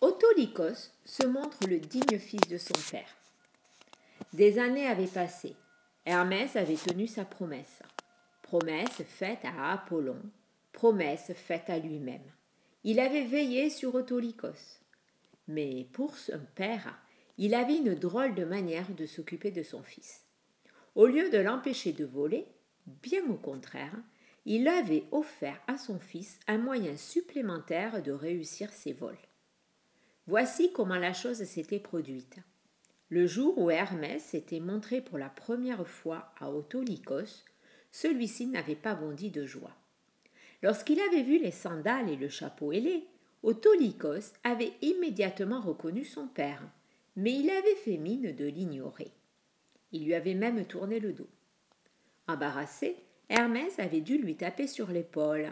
Autolycos se montre le digne fils de son père. Des années avaient passé. Hermès avait tenu sa promesse. Promesse faite à Apollon, promesse faite à lui-même. Il avait veillé sur Autolycos. Mais pour son père, il avait une drôle de manière de s'occuper de son fils. Au lieu de l'empêcher de voler, bien au contraire, il avait offert à son fils un moyen supplémentaire de réussir ses vols. Voici comment la chose s'était produite. Le jour où Hermès s'était montré pour la première fois à Autolycos, celui-ci n'avait pas bondi de joie. Lorsqu'il avait vu les sandales et le chapeau ailé, Autolycos avait immédiatement reconnu son père, mais il avait fait mine de l'ignorer. Il lui avait même tourné le dos. Embarrassé, Hermès avait dû lui taper sur l'épaule.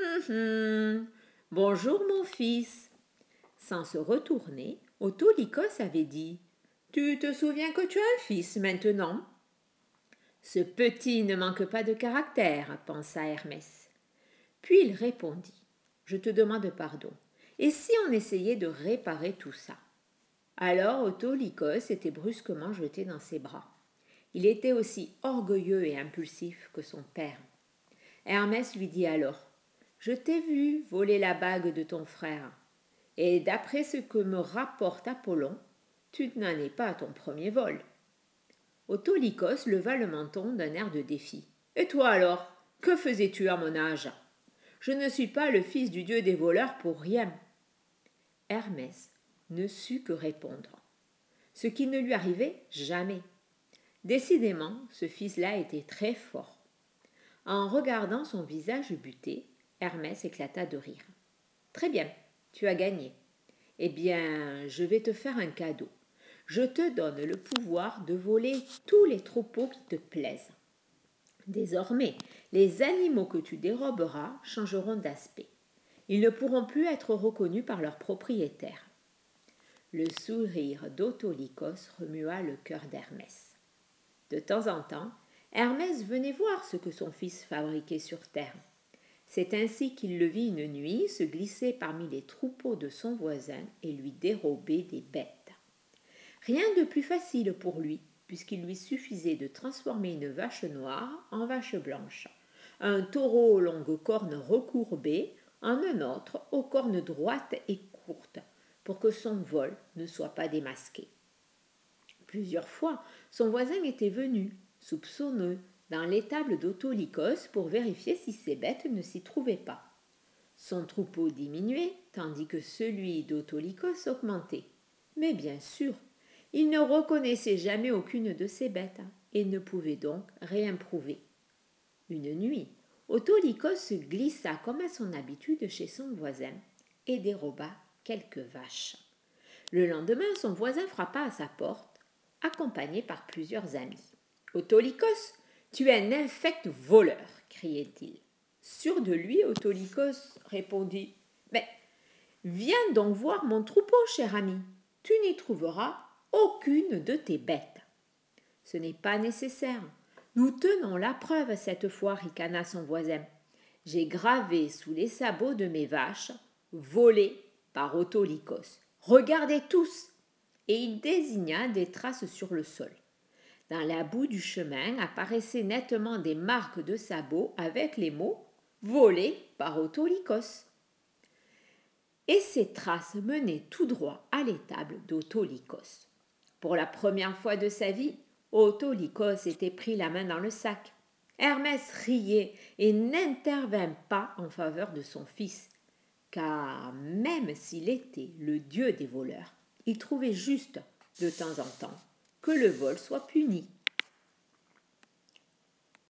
Bonjour mon fils. Sans se retourner, Autolycos avait dit Tu te souviens que tu as un fils maintenant ? Ce petit ne manque pas de caractère, pensa Hermès. Puis il répondit Je te demande pardon. Et si on essayait de réparer tout ça ? Alors Autolycos était brusquement jeté dans ses bras. Il était aussi orgueilleux et impulsif que son père. Hermès lui dit alors Je t'ai vu voler la bague de ton frère. Et d'après ce que me rapporte Apollon, tu n'en es pas à ton premier vol. Autolycos leva le menton d'un air de défi. Et toi alors, que faisais-tu à mon âge ? Je ne suis pas le fils du dieu des voleurs pour rien. Hermès ne sut que répondre. Ce qui ne lui arrivait jamais. Décidément, ce fils-là était très fort. En regardant son visage buté, Hermès éclata de rire. Très bien, tu as gagné. Eh bien, je vais te faire un cadeau. Je te donne le pouvoir de voler tous les troupeaux qui te plaisent. Désormais, les animaux que tu déroberas changeront d'aspect. Ils ne pourront plus être reconnus par leurs propriétaires. Le sourire d'Autolycos remua le cœur d'Hermès. De temps en temps, Hermès venait voir ce que son fils fabriquait sur terre. C'est ainsi qu'il le vit une nuit se glisser parmi les troupeaux de son voisin et lui dérober des bêtes. Rien de plus facile pour lui, puisqu'il lui suffisait de transformer une vache noire en vache blanche, un taureau aux longues cornes recourbées en un autre aux cornes droites et courtes, pour que son vol ne soit pas démasqué. Plusieurs fois, son voisin était venu, soupçonneux, dans l'étable d'Autolycos pour vérifier si ses bêtes ne s'y trouvaient pas. Son troupeau diminuait, tandis que celui d'Autolycos augmentait. Mais bien sûr, il ne reconnaissait jamais aucune de ses bêtes et ne pouvait donc rien prouver. Une nuit, Autolycos se glissa comme à son habitude chez son voisin et déroba quelques vaches. Le lendemain, son voisin frappa à sa porte, accompagné par plusieurs amis. « Autolycos, tu es un infect voleur !» criait-il. Sûr de lui, Autolycos répondit « Mais viens donc voir mon troupeau, cher ami. Tu n'y trouveras aucune de tes bêtes. »« Ce n'est pas nécessaire. Nous tenons la preuve cette fois, ricana son voisin. J'ai gravé sous les sabots de mes vaches « Volé par Autolycos. Regardez tous !» Et il désigna des traces sur le sol. Dans la boue du chemin apparaissaient nettement des marques de sabots avec les mots « Volé par Autolycos ». Et ces traces menaient tout droit à l'étable d'Autolycos. Pour la première fois de sa vie, Autolycos était pris la main dans le sac. Hermès riait et n'intervint pas en faveur de son fils, car même s'il était le dieu des voleurs, il trouvait juste, de temps en temps, que le vol soit puni.